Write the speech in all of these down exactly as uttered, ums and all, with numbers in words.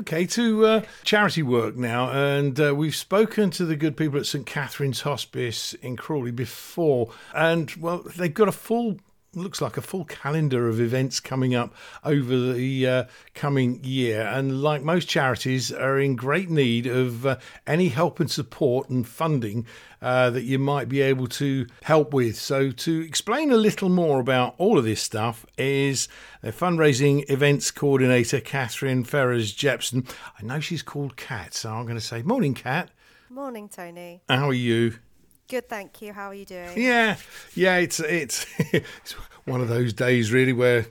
Okay, to uh, charity work now, and uh, we've spoken to the good people at St Catherine's Hospice in Crawley before, and, well, they've got a full, looks like a full calendar of events coming up over the uh, coming year, and like most charities are in great need of uh, any help and support and funding uh, that you might be able to help with. So to explain a little more about all of this stuff is the fundraising events coordinator, Catherine Ferrers-Jepson. I know she's called Kat, so I'm going to say, morning, Kat. Morning, Tony. How are you? Good, thank you. How are you doing? Yeah, yeah, it's it's it's one of those days really where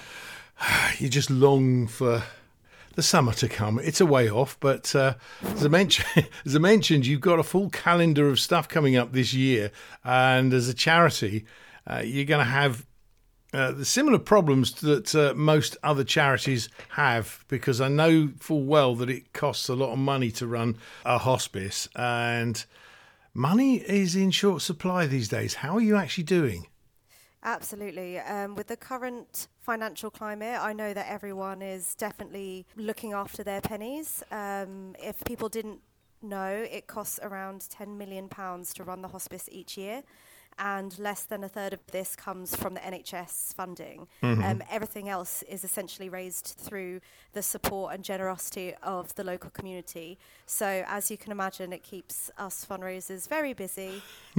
you just long for the summer to come. It's a way off, but uh, as I mentioned, as I mentioned, you've got a full calendar of stuff coming up this year, and as a charity, uh, you're going to have uh, the similar problems that uh, most other charities have, because I know full well that it costs a lot of money to run a hospice, and money is in short supply these days. How are you actually doing? Absolutely. Um, with the current financial climate, I know that everyone is definitely looking after their pennies. Um, if people didn't know, it costs around ten million pounds to run the hospice each year, and less than a third of this comes from the N H S funding. Mm-hmm. Um, everything else is essentially raised through the support and generosity of the local community. So as you can imagine, it keeps us fundraisers very busy,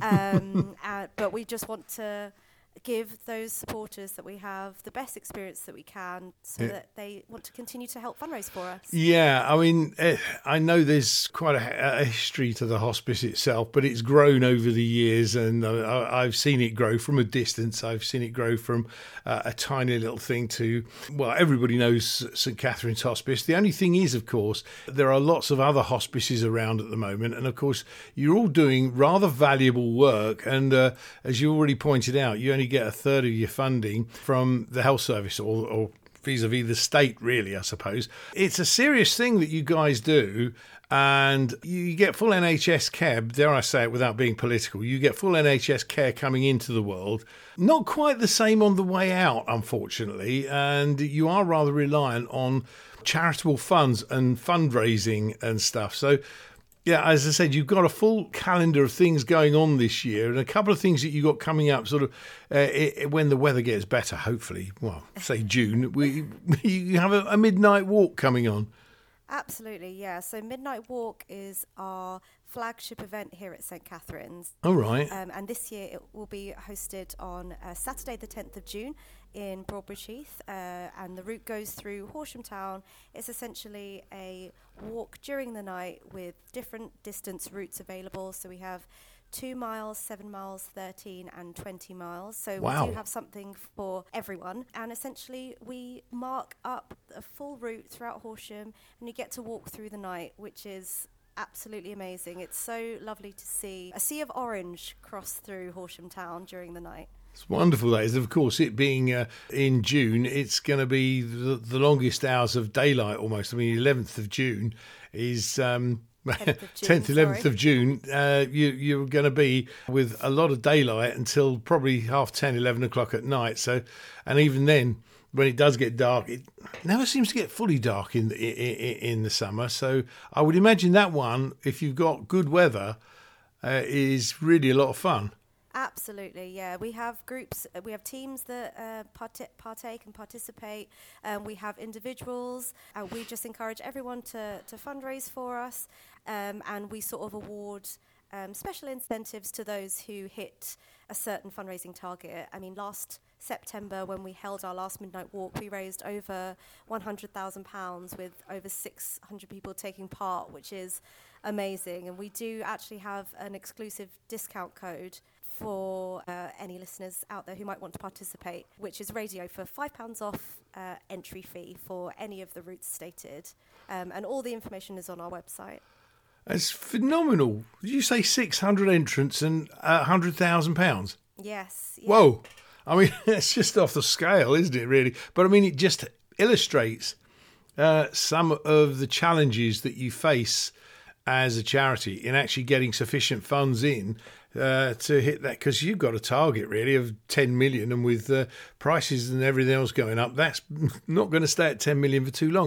um, uh, but we just want to give those supporters that we have the best experience that we can, so yeah. that they want to continue to help fundraise for us. Yeah, I mean, uh, I know there's quite a, a history to the hospice itself, but it's grown over the years, and uh, I've seen it grow from a distance. I've seen it grow from uh, a tiny little thing to, well, everybody knows St Catherine's Hospice. The only thing is, of course, there are lots of other hospices around at the moment, and of course, you're all doing rather valuable work, and uh, as you already pointed out, you only get a third of your funding from the health service, or, or vis-a-vis the state, really, I suppose. It's a serious thing that you guys do, and you get full N H S care, dare I say it without being political, you get full N H S care coming into the world. Not quite the same on the way out, unfortunately, and you are rather reliant on charitable funds and fundraising and stuff. So yeah, as I said, you've got a full calendar of things going on this year, and a couple of things that you've got coming up sort of uh, it, when the weather gets better, hopefully, well, say June, we you have a, a midnight walk coming on. Absolutely, yeah. So Midnight Walk is our flagship event here at St Catherine's. All right. Um, and this year it will be hosted on uh, Saturday the tenth of June in Broadbridge Heath, uh, and the route goes through Horsham Town. It's essentially a walk during the night with different distance routes available. So we have two miles, seven miles, thirteen and twenty miles. So wow. we do have something for everyone. And essentially we mark up a full route throughout Horsham, and you get to walk through the night, which is absolutely amazing. It's so lovely to see a sea of orange cross through Horsham Town during the night. It's wonderful, that is. Of course, it being uh, in June, it's going to be the, the longest hours of daylight almost. I mean, eleventh of June is... Um, tenth, eleventh of June, uh, you, you're going to be with a lot of daylight until probably half ten, eleven o'clock at night. So, and even then, when it does get dark, it never seems to get fully dark in the, in, in the summer. So I would imagine that one, if you've got good weather, uh, is really a lot of fun. Absolutely, yeah. We have groups, we have teams that uh, part- partake and participate. Um, we have individuals. Uh, we just encourage everyone to, to fundraise for us, um, and we sort of award um, special incentives to those who hit a certain fundraising target. I mean, last September, when we held our last Midnight Walk, we raised over one hundred thousand pounds with over six hundred people taking part, which is amazing. And we do actually have an exclusive discount code for uh, any listeners out there who might want to participate, which is radio for five pounds off uh, entry fee for any of the routes stated. Um, and all the information is on our website. It's phenomenal. Did you say six hundred entrants and uh, one hundred thousand pounds? Yes. Yeah. Whoa. I mean, it's just off the scale, isn't it, really? But, I mean, it just illustrates uh, some of the challenges that you face as a charity in actually getting sufficient funds in uh, to hit that, because you've got a target really of ten million, and with uh, prices and everything else going up, that's not going to stay at ten million for too long, is it?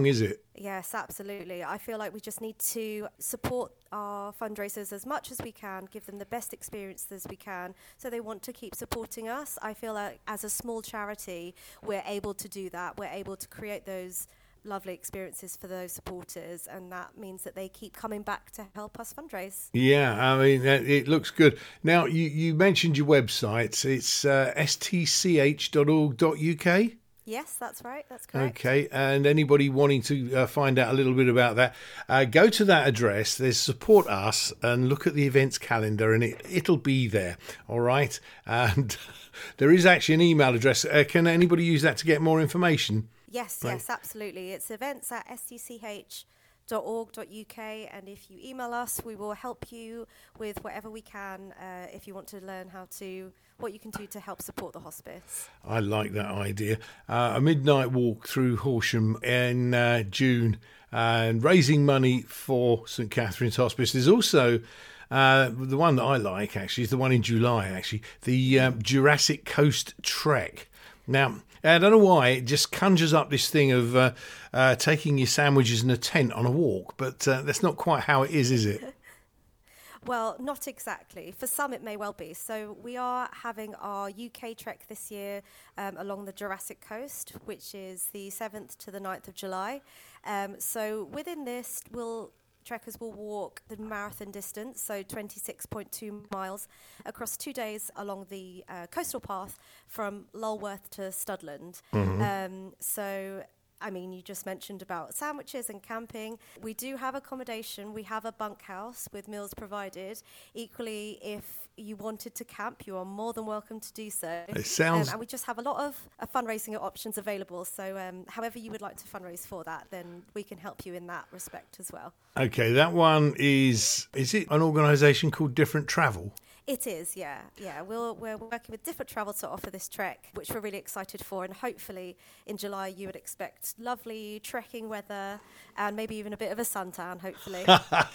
Yes, absolutely. I feel like we just need to support our fundraisers as much as we can, give them the best experience as we can, so they want to keep supporting us. I feel like as a small charity, we're able to do that. We're able to create those lovely experiences for those supporters, and that means that they keep coming back to help us fundraise. Yeah, I mean, uh, it looks good. Now, you, you mentioned your website. It's uh, s t c h dot org dot u k. Yes, that's right. That's correct. Okay, and anybody wanting to uh, find out a little bit about that, uh, go to that address. There's Support Us and look at the events calendar, and it, it'll be there, all right? And there is actually an email address. Uh, can anybody use that to get more information? Yes, Right. yes, absolutely. It's events at s t c h dot org dot u k, and if you email us, we will help you with whatever we can uh, if you want to learn how to, what you can do to help support the hospice. I like that idea. Uh, a midnight walk through Horsham in uh, June and raising money for St Catherine's Hospice. There's also uh, the one that I like, actually, is the one in July, actually, the um, Jurassic Coast Trek. Now, I don't know why, it just conjures up this thing of uh, uh, taking your sandwiches in a tent on a walk, but uh, that's not quite how it is, is it? Well, not exactly. For some, it may well be. So we are having our U K trek this year um, along the Jurassic Coast, which is the seventh to the ninth of July. Um, so within this, we'll trekkers will walk the marathon distance, so twenty-six point two miles, across two days along the uh, coastal path from Lulworth to Studland. Mm-hmm. Um, so, I mean, you just mentioned about sandwiches and camping. We do have accommodation. We have a bunkhouse with meals provided. Equally, if you wanted to camp, you are more than welcome to do so. It sounds... Um, and we just have a lot of uh, fundraising options available. So um, however you would like to fundraise for that, then we can help you in that respect as well. Okay, that one is... Is it an organisation called Different Travel? It is, yeah. Yeah, we'll, we're working with Different Travel to offer this trek, which we're really excited for. And hopefully in July you would expect lovely trekking weather and maybe even a bit of a suntan, hopefully.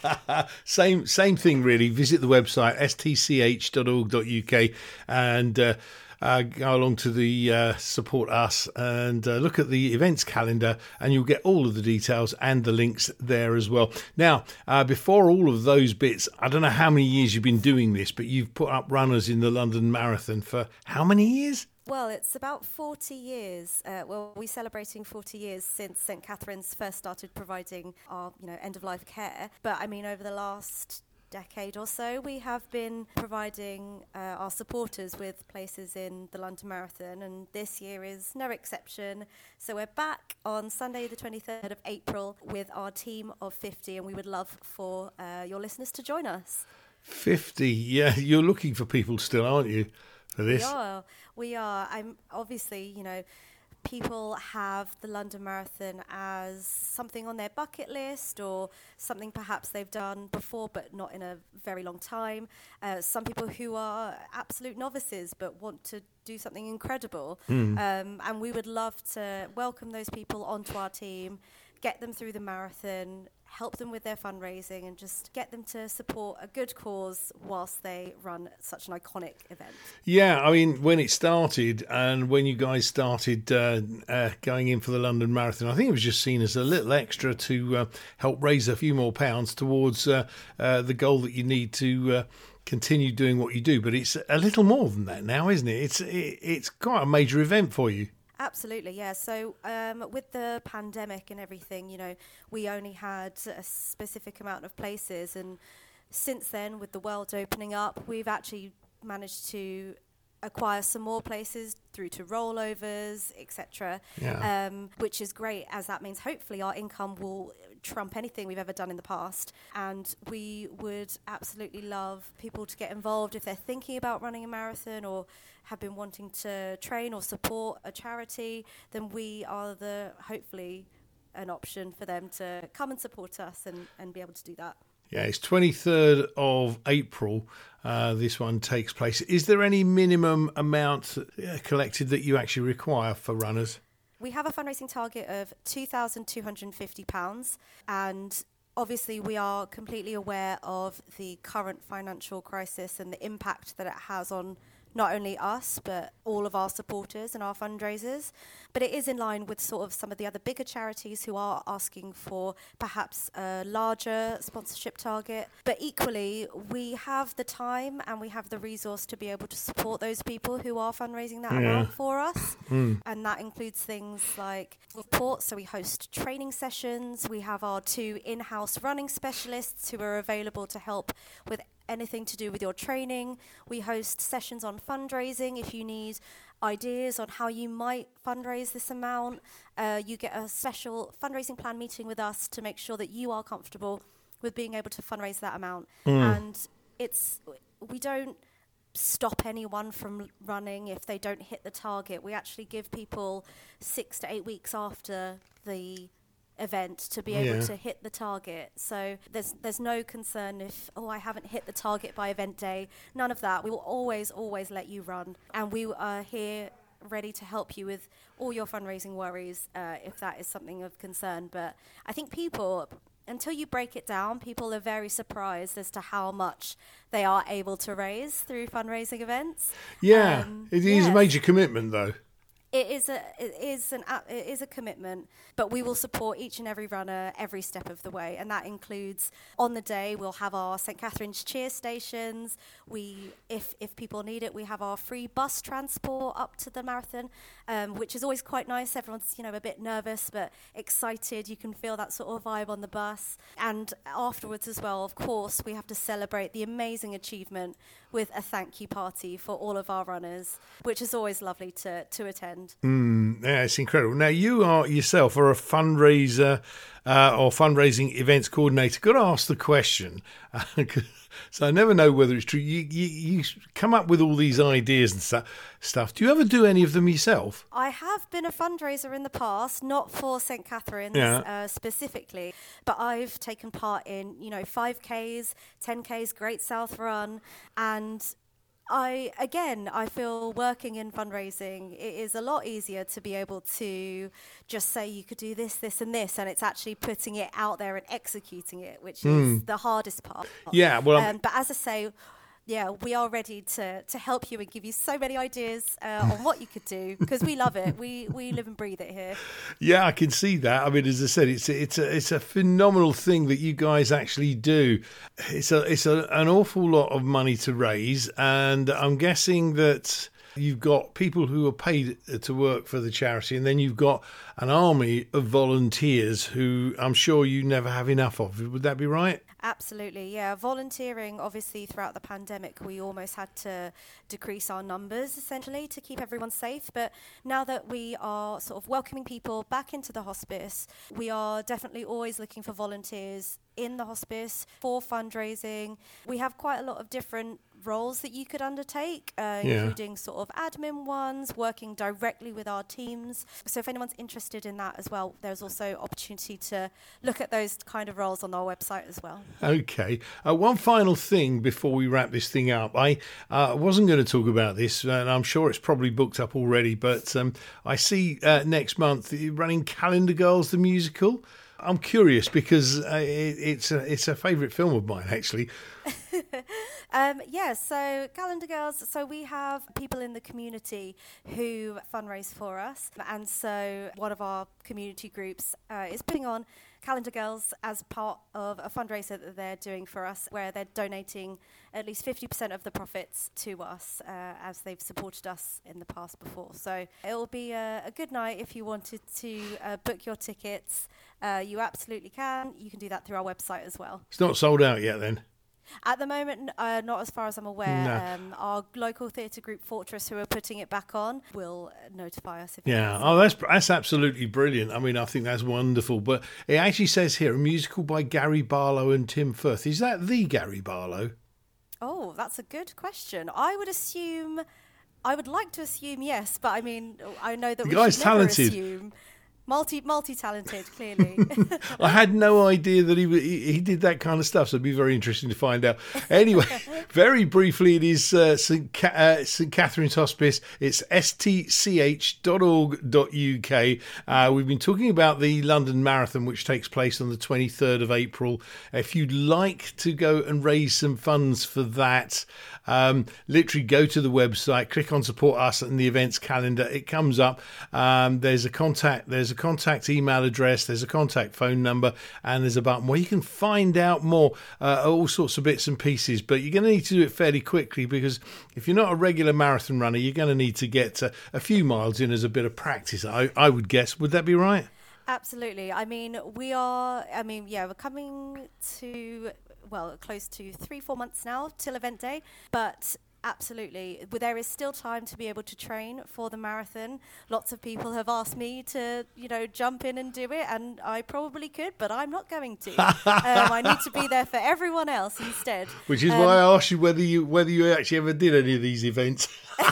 same same thing, really. Visit the website, s t c h dot org dot u k, and uh, uh, go along to the uh, Support Us and uh, look at the events calendar, and you'll get all of the details and the links there as well. Now, uh, before all of those bits, I don't know how many years you've been doing this, but you've put up runners in the London Marathon for how many years? Well, it's about forty years. Uh, well, we're celebrating forty years since St Catherine's first started providing our, you know, end-of-life care. But, I mean, over the last decade or so, we have been providing uh, our supporters with places in the London Marathon, and this year is no exception. So we're back on Sunday the twenty-third of April with our team of fifty, and we would love for uh, your listeners to join us. fifty, yeah, you're looking for people still, aren't you, for this? We are. We are. I'm obviously, you know, people have the London Marathon as something on their bucket list or something perhaps they've done before but not in a very long time. Uh, some people who are absolute novices but want to do something incredible. Mm. Um, and we would love to welcome those people onto our team, get them through the marathon, help them with their fundraising, and just get them to support a good cause whilst they run such an iconic event. Yeah, I mean, when it started and when you guys started uh, uh, going in for the London Marathon, I think it was just seen as a little extra to uh, help raise a few more pounds towards uh, uh, the goal that you need to uh, continue doing what you do. But it's a little more than that now, isn't it? It's it, it's quite a major event for you. Absolutely, yeah. So um, with the pandemic and everything, you know, we only had a specific amount of places. And since then, with the world opening up, we've actually managed to acquire some more places through to rollovers, et cetera, Yeah. um, which is great, as that means hopefully our income will trump anything we've ever done in the past. And we would absolutely love people to get involved if they're thinking about running a marathon or have been wanting to train or support a charity. Then we are the hopefully an option for them to come and support us and, and be able to do that. Yeah, it's twenty-third of April. Uh, this one takes place. Is there any minimum amount uh, collected that you actually require for runners? We have a fundraising target of two thousand two hundred fifty pounds, and obviously we are completely aware of the current financial crisis and the impact that it has on not only us, but all of our supporters and our fundraisers. But it is in line with sort of some of the other bigger charities who are asking for perhaps a larger sponsorship target. But equally, we have the time and we have the resource to be able to support those people who are fundraising that Yeah. amount for us. Mm. And that includes things like support. So we host training sessions. We have our two in-house running specialists who are available to help with anything to do with your training. We host sessions on fundraising if you need ideas on how you might fundraise this amount. Uh, you get a special fundraising plan meeting with us to make sure that you are comfortable with being able to fundraise that amount. Mm. And it's we don't stop anyone from running if they don't hit the target. We actually give people six to eight weeks after the event to be able Yeah. to hit the target. So there's there's no concern if, oh, I haven't hit the target by event day. None of that. We will always, always let you run. And we are here ready to help you with all your fundraising worries uh, if that is something of concern. But I think people, until you break it down, people are very surprised as to how much they are able to raise through fundraising events. Yeah, Um, it is a yes. major commitment, though. It is a it is an a- it is a commitment, but we will support each and every runner every step of the way, and that includes on the day we'll have our Saint Catherine's cheer stations. We, if if people need it, we have our free bus transport up to the marathon, um, which is always quite nice. Everyone's you know a bit nervous but excited. You can feel that sort of vibe on the bus, and afterwards as well. Of course, we have to celebrate the amazing achievement with a thank you party for all of our runners, which is always lovely to to attend. Mm, yeah, it's incredible. Now, you are yourself are a fundraiser uh, or fundraising events coordinator. Got to ask the question, uh, so I never know whether it's true. You, you you come up with all these ideas and stu- stuff. Do you ever do any of them yourself? I have been a fundraiser in the past, not for Saint Catherine's Yeah. uh, specifically, but I've taken part in, you know, five Ks, ten Ks, Great South Run, and I, again, I feel working in fundraising, it is a lot easier to be able to just say you could do this, this and this, and it's actually putting it out there and executing it, which is the hardest part. Yeah, well, I'm- Um, but as I say, yeah, we are ready to, to help you and give you so many ideas uh, on what you could do, because we love it. We we live and breathe it here. Yeah, I can see that. I mean, as I said, it's a, it's a it's a phenomenal thing that you guys actually do. It's a it's a, an awful lot of money to raise, and I'm guessing that you've got people who are paid to work for the charity, and then you've got an army of volunteers who I'm sure you never have enough of. Would that be right? Absolutely, yeah. Volunteering, obviously, throughout the pandemic, we almost had to decrease our numbers, essentially, to keep everyone safe. But now that we are sort of welcoming people back into the hospice, we are definitely always looking for volunteers in the hospice for fundraising. We have quite a lot of different roles that you could undertake, uh, Yeah. including sort of admin ones, working directly with our teams. So if anyone's interested in that as well, there's also opportunity to look at those kind of roles on our website as well. Okay. Uh, one final thing before we wrap this thing up. I uh, wasn't going to talk about this, and I'm sure it's probably booked up already, but um, I see uh, next month you're running Calendar Girls, the musical. I'm curious because uh, it, it's a, it's a favourite film of mine, actually. Um, yeah, so Calendar Girls, so we have people in the community who fundraise for us. And so one of our community groups uh, is putting on Calendar Girls as part of a fundraiser that they're doing for us, where they're donating at least fifty percent of the profits to us, uh, as they've supported us in the past before. So it'll be a, a good night if you wanted to uh, book your tickets. Uh, you absolutely can. You can do that through our website as well. It's not sold out yet then? At the moment, uh, not as far as I'm aware. No. Um, our local theatre group, Fortress, who are putting it back on, will uh, notify us if Yeah. it's. Oh, that's that's absolutely brilliant. I mean, I think that's wonderful. But it actually says here, a musical by Gary Barlow and Tim Firth. Is that the Gary Barlow? Oh, that's a good question. I would assume, I would like to assume yes, but I mean, I know that The we guy's should never talented. assume. Multi multi talented, clearly. I had no idea that he, he he did that kind of stuff, so it'd be very interesting to find out. Anyway, very briefly, it is uh, St Ca- uh, St Catherine's Hospice. It's s t c h dot org dot u k. Uh, we've been talking about the London Marathon, which takes place on the twenty-third of April. If you'd like to go and raise some funds for that, um, literally go to the website, click on Support Us and the events calendar. It comes up. Um, there's a contact. There's a contact email address, there's a contact phone number, and there's a button where you can find out more, uh, all sorts of bits and pieces. But you're going to need to do it fairly quickly, because if you're not a regular marathon runner, you're going to need to get uh, a few miles in as a bit of practice, I, I would guess. Would that be right? Absolutely. I mean, we are, I mean, yeah, we're coming to, well, close to three, four months now till event day, but absolutely. There is still time to be able to train for the marathon. Lots of people have asked me to, you know, jump in and do it, and I probably could, but I'm not going to. um, I need to be there for everyone else instead. Which is um, why I asked you whether you whether you actually ever did any of these events.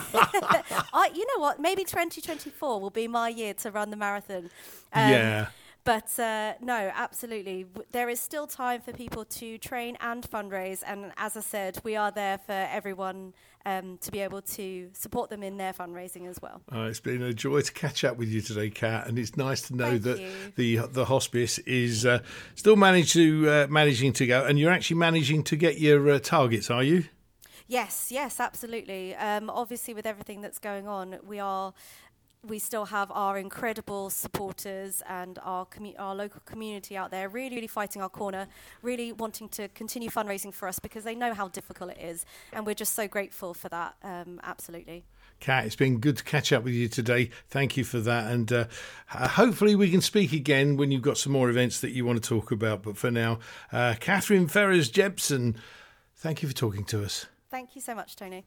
I, you know what? Maybe twenty twenty-four will be my year to run the marathon. Um, yeah. But uh, no, absolutely. There is still time for people to train and fundraise. And as I said, we are there for everyone um, to be able to support them in their fundraising as well. Uh, it's been a joy to catch up with you today, Kat, and it's nice to know Thank that you. the the hospice is uh, still managed to uh, managing to go, and you're actually managing to get your uh, targets, are you? Yes, yes, absolutely. Um, obviously, with everything that's going on, we are. We still have our incredible supporters and our commu- our local community out there really, really fighting our corner, really wanting to continue fundraising for us because they know how difficult it is. And we're just so grateful for that. Um, absolutely. Kat, it's been good to catch up with you today. Thank you for that. And uh, hopefully we can speak again when you've got some more events that you want to talk about. But for now, uh, Catherine Ferrers Jepson, thank you for talking to us. Thank you so much, Tony.